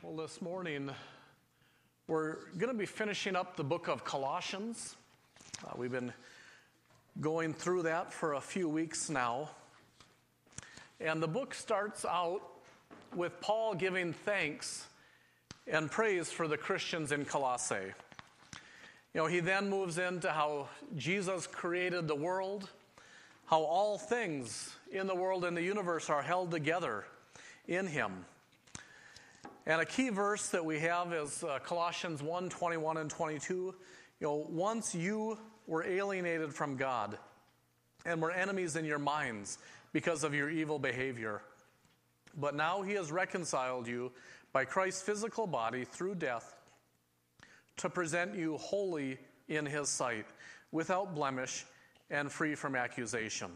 Well, this morning we're going to be finishing up the book of Colossians. We've been going through that for a few weeks now. And the book starts out with Paul giving thanks and praise for the Christians in Colossae. He then moves into how Jesus created the world, how all things in the world and the universe are held together in him. And a key verse that we have is Colossians 1:21 and 22. Once you were alienated from God and were enemies in your minds because of your evil behavior. But now he has reconciled you by Christ's physical body through death to present you holy in his sight, without blemish and free from accusation.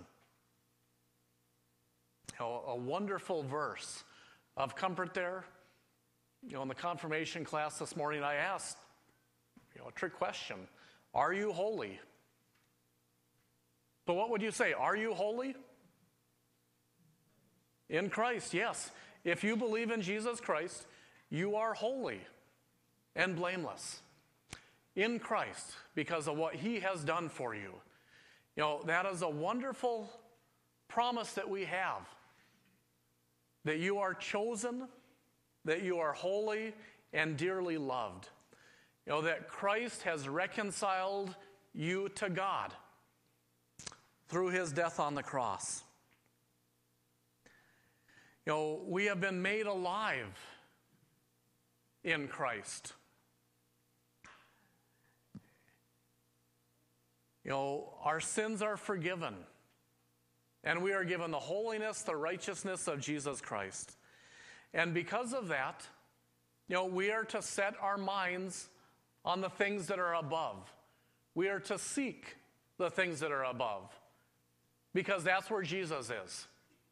A wonderful verse of comfort there. In the confirmation class this morning, I asked, a trick question. Are you holy? But what would you say? Are you holy? In Christ, yes. If you believe in Jesus Christ, you are holy and blameless. In Christ, because of what he has done for you. That is a wonderful promise that we have. That you are chosen, that you are holy and dearly loved. That Christ has reconciled you to God through his death on the cross. We have been made alive in Christ. Our sins are forgiven. And we are given the holiness, the righteousness of Jesus Christ. And because of that, we are to set our minds on the things that are above. We are to seek the things that are above. Because that's where Jesus is.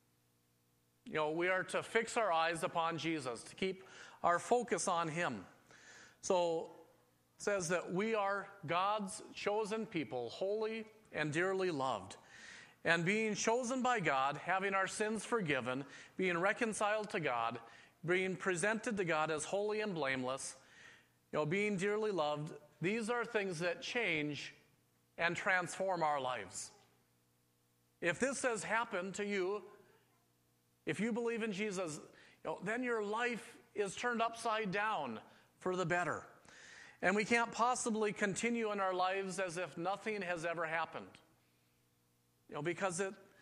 We are to fix our eyes upon Jesus, to keep our focus on him. So it says that we are God's chosen people, holy and dearly loved. And being chosen by God, having our sins forgiven, being reconciled to God, being presented to God as holy and blameless, being dearly loved, these are things that change and transform our lives. If this has happened to you, if you believe in Jesus, then your life is turned upside down for the better. And we can't possibly continue in our lives as if nothing has ever happened. Because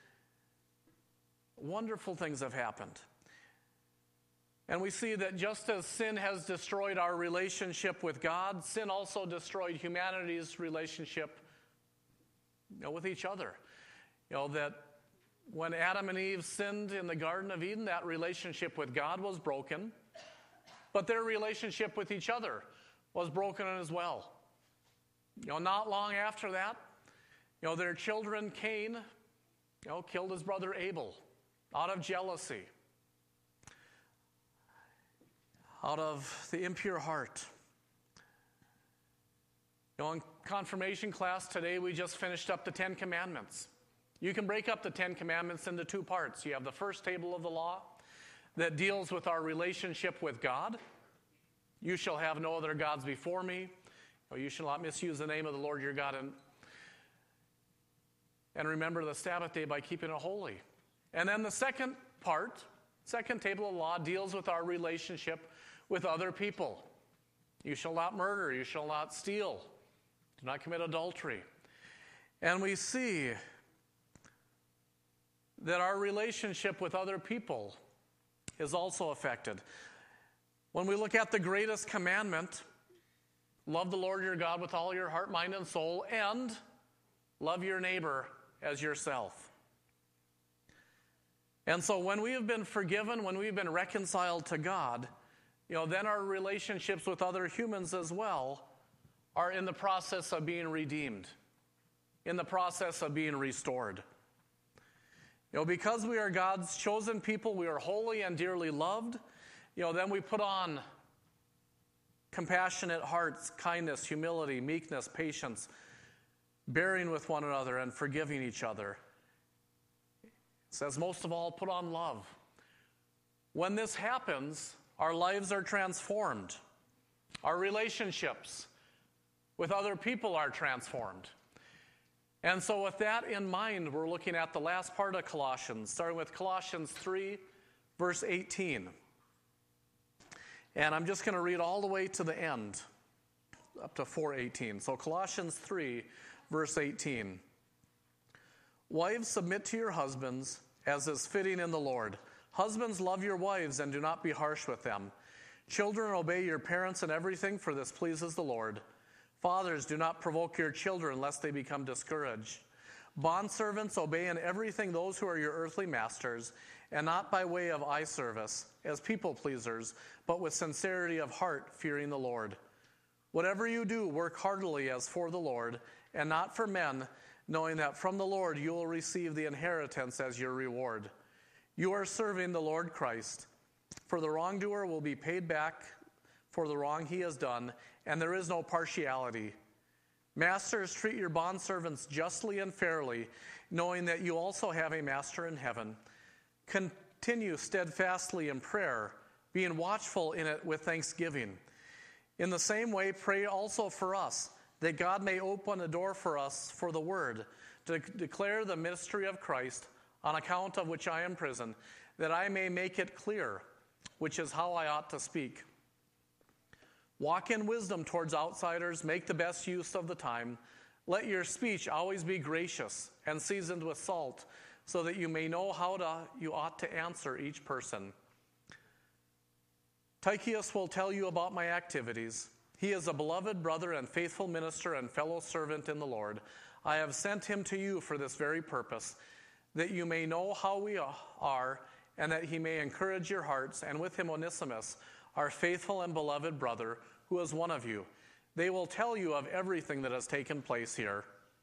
wonderful things have happened. And we see that just as sin has destroyed our relationship with God, sin also destroyed humanity's relationship with each other. That when Adam and Eve sinned in the Garden of Eden, that relationship with God was broken. But their relationship with each other was broken as well. Not long after that, their children, Cain, killed his brother Abel out of jealousy, out of the impure heart. In confirmation class today, we just finished up the 10 Commandments. You can break up the 10 Commandments into two parts. You have the first table of the law that deals with our relationship with God. You shall have no other gods before me. You shall not misuse the name of the Lord your God and remember the Sabbath day by keeping it holy. And then the second part, second table of law, deals with our relationship with other people. You shall not murder. You shall not steal. Do not commit adultery. And we see that our relationship with other people is also affected. When we look at the greatest commandment, love the Lord your God with all your heart, mind, and soul, and love your neighbor as yourself. And so when we have been forgiven, when we've been reconciled to God, then our relationships with other humans as well are in the process of being redeemed, in the process of being restored. Because we are God's chosen people, we are holy and dearly loved, then we put on compassionate hearts, kindness, humility, meekness, patience, bearing with one another and forgiving each other. It says, most of all, put on love. When this happens, Our lives are transformed. Our relationships with other people are transformed. And so with that in mind, we're looking at the last part of Colossians, starting with Colossians 3, verse 18. And I'm just going to read all the way to the end, up to 4:18. So Colossians 3, verse 18. Wives, submit to your husbands, as is fitting in the Lord. Husbands, love your wives and do not be harsh with them. Children, obey your parents in everything, for this pleases the Lord. Fathers, do not provoke your children, lest they become discouraged. Bondservants, obey in everything those who are your earthly masters, and not by way of eye service, as people pleasers, but with sincerity of heart, fearing the Lord. Whatever you do, work heartily as for the Lord, and not for men, knowing that from the Lord you will receive the inheritance as your reward. You are serving the Lord Christ. For the wrongdoer will be paid back for the wrong he has done, and there is no partiality. Masters, treat your bondservants justly and fairly, knowing that you also have a master in heaven. Continue steadfastly in prayer, being watchful in it with thanksgiving. In the same way, pray also for us, that God may open a door for us for the word, to declare the mystery of Christ, on account of which I am in prison, that I may make it clear, which is how I ought to speak. Walk in wisdom towards outsiders, make the best use of the time. Let your speech always be gracious and seasoned with salt, so that you may know you ought to answer each person. Tychicus will tell you about my activities. He is a beloved brother and faithful minister and fellow servant in the Lord. I have sent him to you for this very purpose, that you may know how we are, and that he may encourage your hearts, and with him Onesimus, our faithful and beloved brother, who is one of you. They will tell you of everything that has taken place here.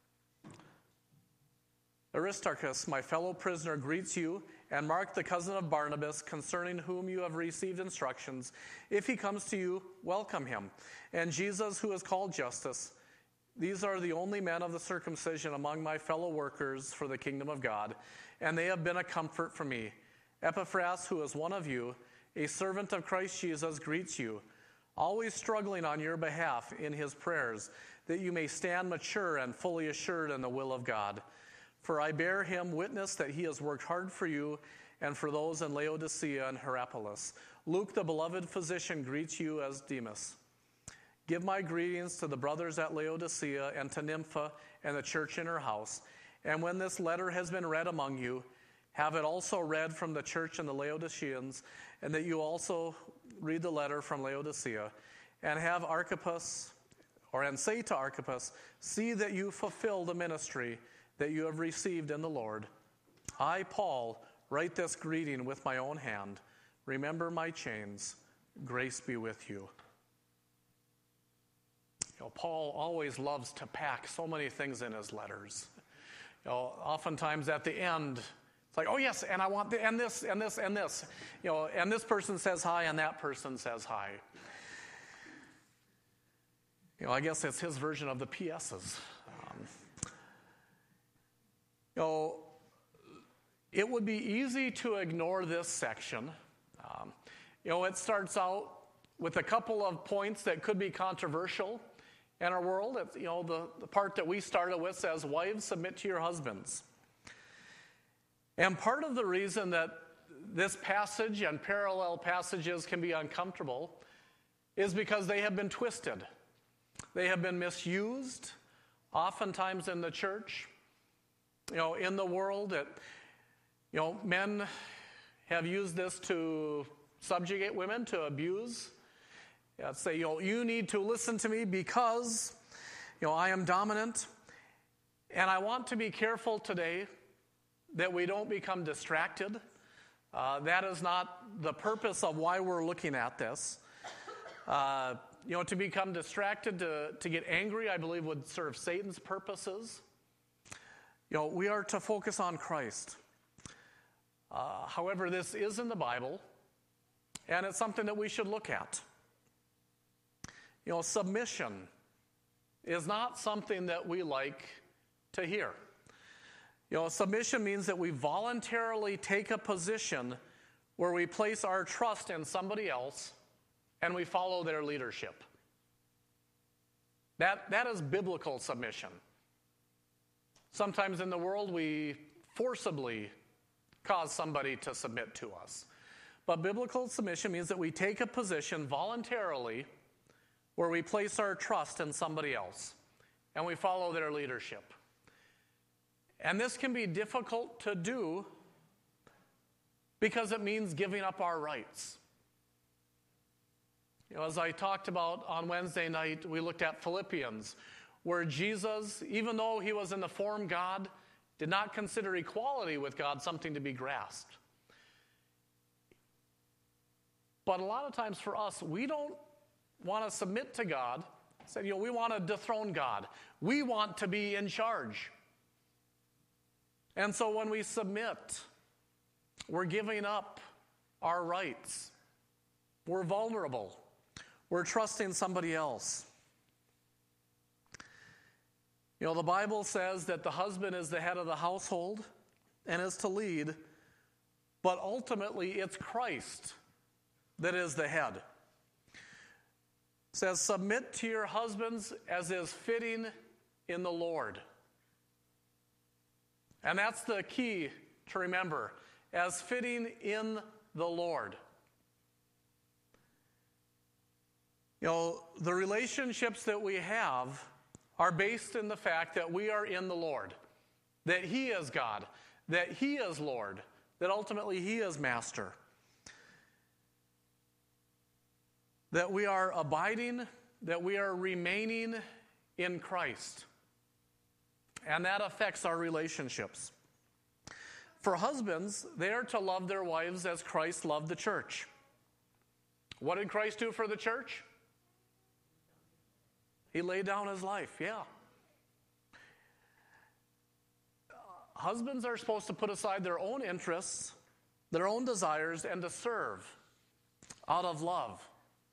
Aristarchus, my fellow prisoner, greets you, and Mark, the cousin of Barnabas, concerning whom you have received instructions. If he comes to you, welcome him. And Jesus, who is called Justus. These are the only men of the circumcision among my fellow workers for the kingdom of God, and they have been a comfort for me. Epaphras, who is one of you, a servant of Christ Jesus, greets you, always struggling on your behalf in his prayers, that you may stand mature and fully assured in the will of God. For I bear him witness that he has worked hard for you and for those in Laodicea and Hierapolis. Luke, the beloved physician, greets you as Demas. Give my greetings to the brothers at Laodicea and to Nympha and the church in her house. And when this letter has been read among you, have it also read from the church in the Laodiceans, and that you also read the letter from Laodicea, and have Archippus, and say to Archippus, see that you fulfill the ministry that you have received in the Lord. I, Paul, write this greeting with my own hand. Remember my chains. Grace be with you. Paul always loves to pack so many things in his letters. Oftentimes at the end, it's like, oh yes, and I want and this, and this, and this. And this person says hi, and that person says hi. I guess it's his version of the PSs. It would be easy to ignore this section. It starts out with a couple of points that could be controversial in our world. The part that we started with says, wives, submit to your husbands. And part of the reason that this passage and parallel passages can be uncomfortable is because they have been twisted. They have been misused, oftentimes in the church. In the world, men have used this to subjugate women, to abuse. Say, you need to listen to me because, I am dominant. And I want to be careful today that we don't become distracted. That is not the purpose of why we're looking at this. To become distracted, to get angry, I believe would serve Satan's purposes. We are to focus on Christ. However, this is in the Bible, and it's something that we should look at. Submission is not something that we like to hear. Submission means that we voluntarily take a position where we place our trust in somebody else and we follow their leadership. That is biblical submission. Sometimes in the world we forcibly cause somebody to submit to us. But biblical submission means that we take a position voluntarily where we place our trust in somebody else and we follow their leadership. And this can be difficult to do because it means giving up our rights. As I talked about on Wednesday night, we looked at Philippians, where Jesus, even though he was in the form God, did not consider equality with God something to be grasped. But a lot of times for us, we don't want to submit to God. We want to dethrone God. We want to be in charge. And so when we submit, we're giving up our rights. We're vulnerable. We're trusting somebody else. The Bible says that the husband is the head of the household and is to lead, but ultimately it's Christ that is the head. It says, submit to your husbands as is fitting in the Lord. And that's the key to remember, as fitting in the Lord. The relationships that we have are based in the fact that we are in the Lord, that he is God, that he is Lord, that ultimately he is master. That we are abiding, that we are remaining in Christ. And that affects our relationships. For husbands, they are to love their wives as Christ loved the church. What did Christ do for the church? He laid down his life, yeah. Husbands are supposed to put aside their own interests, their own desires, and to serve out of love.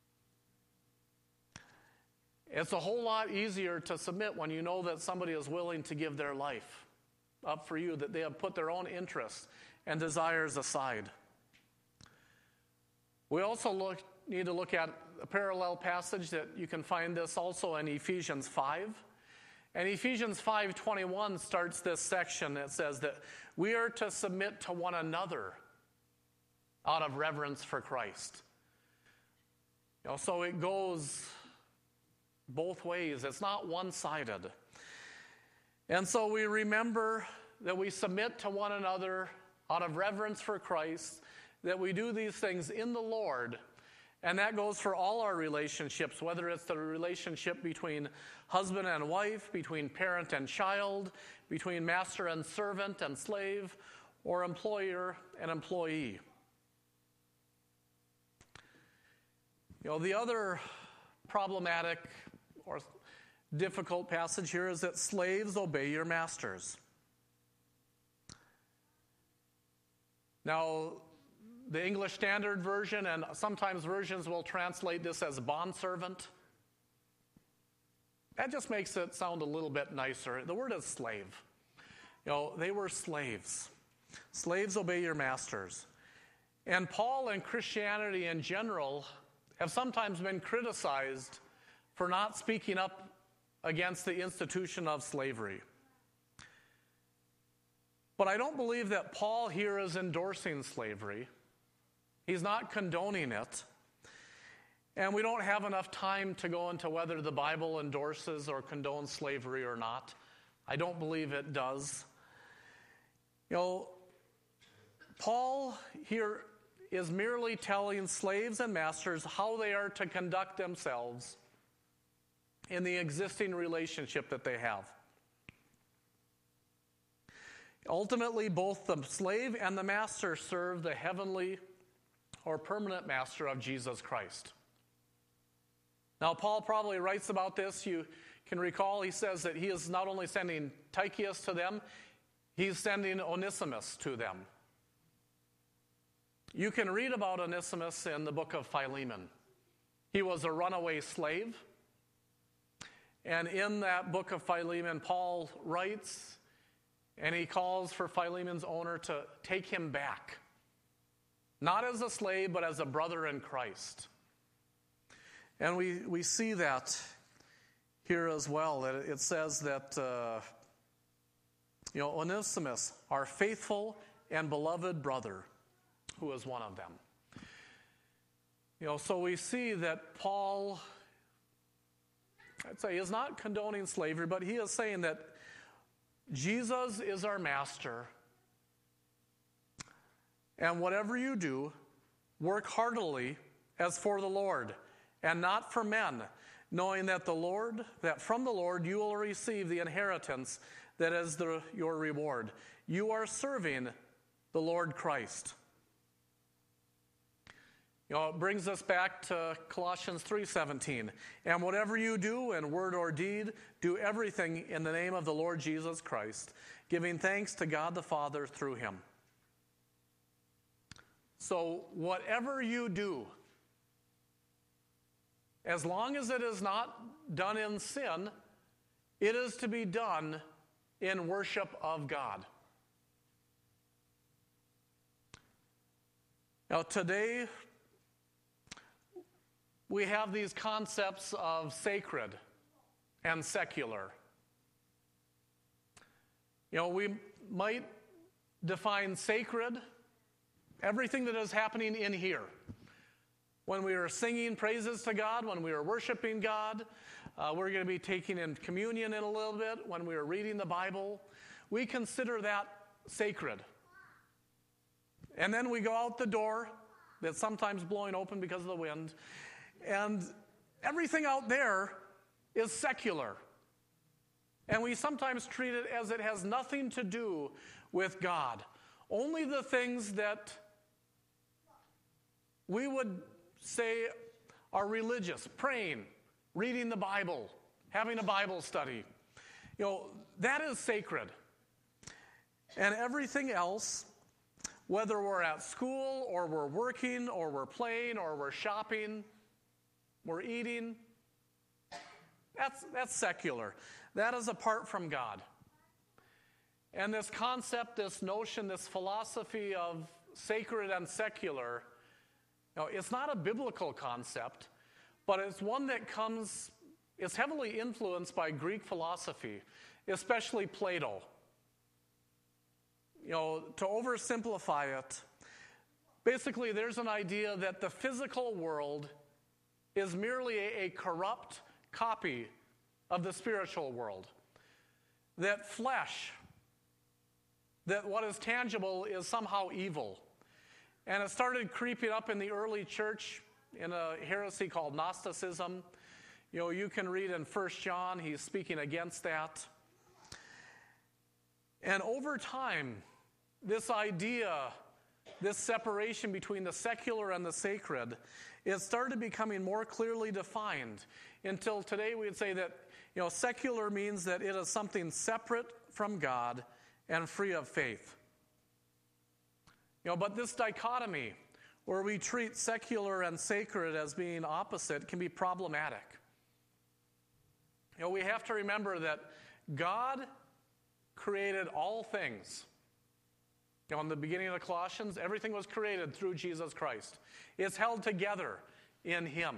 It's a whole lot easier to submit when you know that somebody is willing to give their life up for you, that they have put their own interests and desires aside. We also need to look at a parallel passage that you can find this also in Ephesians 5. And Ephesians 5:21 starts this section that says that we are to submit to one another out of reverence for Christ. So it goes both ways. It's not one-sided. And so we remember that we submit to one another out of reverence for Christ, that we do these things in the Lord. And that goes for all our relationships, whether it's the relationship between husband and wife, between parent and child, between master and servant and slave, or employer and employee. The other problematic or difficult passage here is that slaves obey your masters. Now, the English Standard Version and sometimes versions will translate this as bondservant. That just makes it sound a little bit nicer. The word is slave. They were slaves. Slaves obey your masters. And Paul and Christianity in general have sometimes been criticized for not speaking up against the institution of slavery. But I don't believe that Paul here is endorsing slavery. He's not condoning it. And we don't have enough time to go into whether the Bible endorses or condones slavery or not. I don't believe it does. Paul here is merely telling slaves and masters how they are to conduct themselves in the existing relationship that they have. Ultimately, both the slave and the master serve the heavenly or permanent master of Jesus Christ. Now, Paul probably writes about this. You can recall he says that he is not only sending Tychicus to them, he's sending Onesimus to them. You can read about Onesimus in the book of Philemon. He was a runaway slave. And in that book of Philemon, Paul writes, and he calls for Philemon's owner to take him back. not as a slave, but as a brother in Christ. And we see that here as well. It says that, Onesimus, our faithful and beloved brother, who is one of them. So we see that Paul, I'd say, is not condoning slavery, but he is saying that Jesus is our master. And whatever you do, work heartily as for the Lord, and not for men, knowing that from the Lord you will receive the inheritance that is your reward. You are serving the Lord Christ. It brings us back to Colossians 3:17. And whatever you do in word or deed, do everything in the name of the Lord Jesus Christ, giving thanks to God the Father through him. So whatever you do, as long as it is not done in sin, it is to be done in worship of God. Now today, we have these concepts of sacred and secular. We might define sacred, everything that is happening in here. When we are singing praises to God, when we are worshiping God, we're going to be taking in communion in a little bit, when we are reading the Bible, we consider that sacred. And then we go out the door, that's sometimes blowing open because of the wind, and everything out there is secular. And we sometimes treat it as it has nothing to do with God. Only the things that we would say are religious, praying, reading the Bible, having a Bible study, that is sacred. And everything else, whether we're at school or we're working or we're playing or we're shopping, we're eating, that's secular. That is apart from God. And this concept, this notion, this philosophy of sacred and secular, it's not a biblical concept, but it's one that is heavily influenced by Greek philosophy, especially Plato. To oversimplify it, basically there's an idea that the physical world is merely a corrupt copy of the spiritual world. That flesh, that what is tangible is somehow evil. And it started creeping up in the early church in a heresy called Gnosticism. You can read in 1 John, he's speaking against that. And over time, this idea, this separation between the secular and the sacred, it started becoming more clearly defined until today we would say that secular means that it is something separate from God and free of faith. But this dichotomy where we treat secular and sacred as being opposite can be problematic. We have to remember that God created all things. In the beginning of the Colossians, everything was created through Jesus Christ. It's held together in him.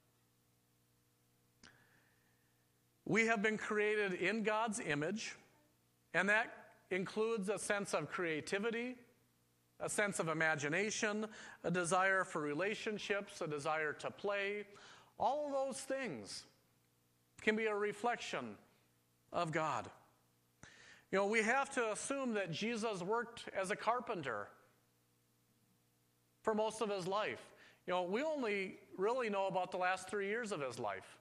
We have been created in God's image, and that includes a sense of creativity, a sense of imagination, a desire for relationships, a desire to play. All of those things can be a reflection of God. We have to assume that Jesus worked as a carpenter for most of his life. We only really know about the last 3 years of his life.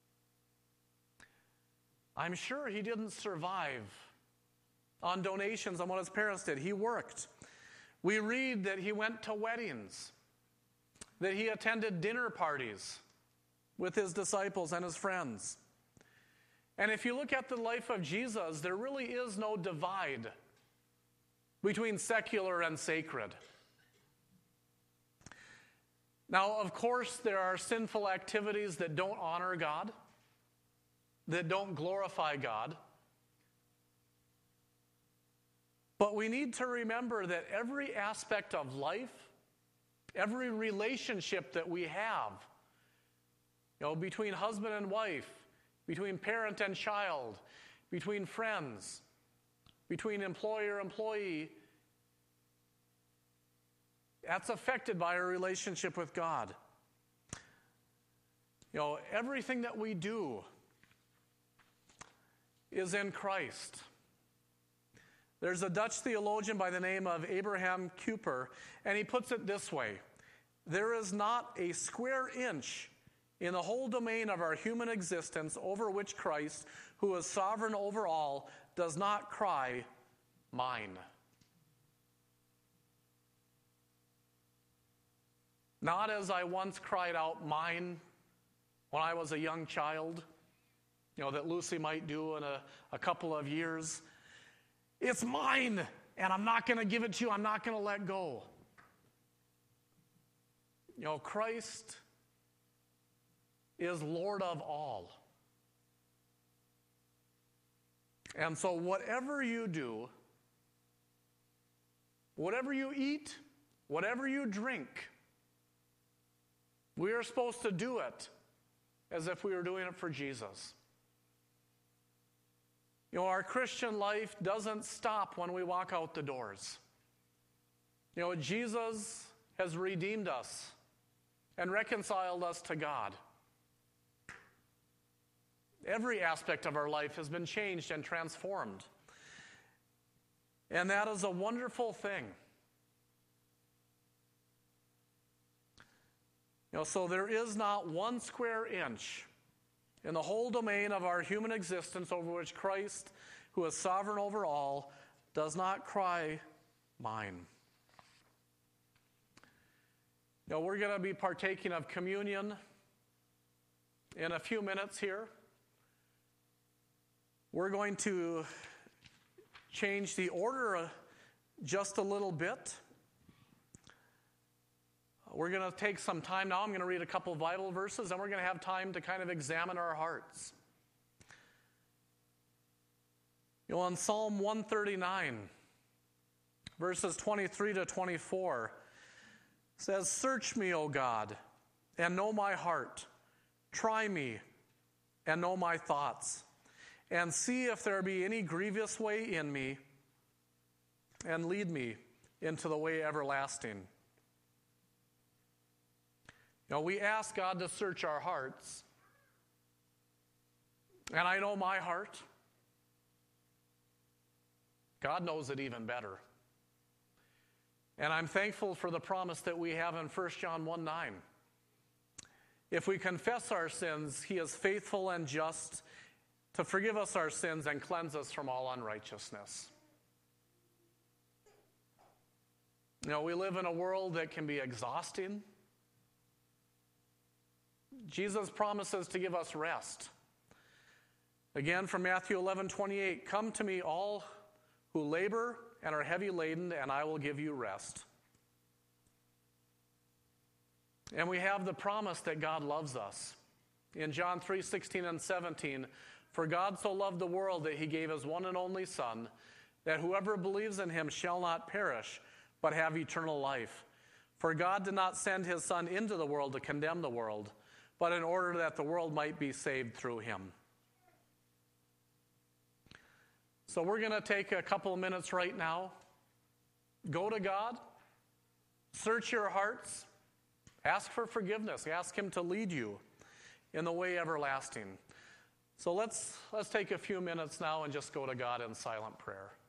I'm sure he didn't survive on donations on what his parents did. He worked. We read that he went to weddings, that he attended dinner parties with his disciples and his friends. And if you look at the life of Jesus, there really is no divide between secular and sacred. Now, of course, there are sinful activities that don't honor God, that don't glorify God. But we need to remember that every aspect of life every relationship that we have, between husband and wife, between parent and child, between friends, between employer-employee, that's affected by our relationship with God. Everything that we do is in Christ. There's a Dutch theologian by the name of Abraham Kuyper, and he puts it this way: there is not a square inch in the whole domain of our human existence over which Christ, who is sovereign over all, does not cry, "Mine." Not as I once cried out, "Mine," when I was a young child, that Lucy might do in a couple of years. It's mine, and I'm not going to give it to you. I'm not going to let go. Christ is Lord of all. And so whatever you do, whatever you eat, whatever you drink, we are supposed to do it as if we were doing it for Jesus. Our Christian life doesn't stop when we walk out the doors. Jesus has redeemed us and reconciled us to God. Every aspect of our life has been changed and transformed. And that is a wonderful thing. So there is not one square inch in the whole domain of our human existence over which Christ, who is sovereign over all, does not cry, "Mine." We're going to be partaking of communion in a few minutes here. We're going to change the order just a little bit. We're going to take some time now. I'm going to read a couple of Bible verses, and we're going to have time to kind of examine our hearts. In Psalm 139, verses 23 to 24, says, "Search me, O God, and know my heart. Try me, and know my thoughts, and see if there be any grievous way in me, and lead me into the way everlasting." We ask God to search our hearts. And I know my heart. God knows it even better. And I'm thankful for the promise that we have in 1 John 1:9. If we confess our sins, He is faithful and just to forgive us our sins and cleanse us from all unrighteousness. We live in a world that can be exhausting. Jesus promises to give us rest. Again, from Matthew 11:28, "Come to me, all who labor and are heavy laden, and I will give you rest." And we have the promise that God loves us. In John 3:16 and 17, "For God so loved the world that He gave His one and only Son, that whoever believes in Him shall not perish, but have eternal life. For God did not send His Son into the world to condemn the world, but in order that the world might be saved through Him." So we're going to take a couple of minutes right now. Go to God. Search your hearts. Ask for forgiveness. Ask Him to lead you in the way everlasting. So let's take a few minutes now and just go to God in silent prayer.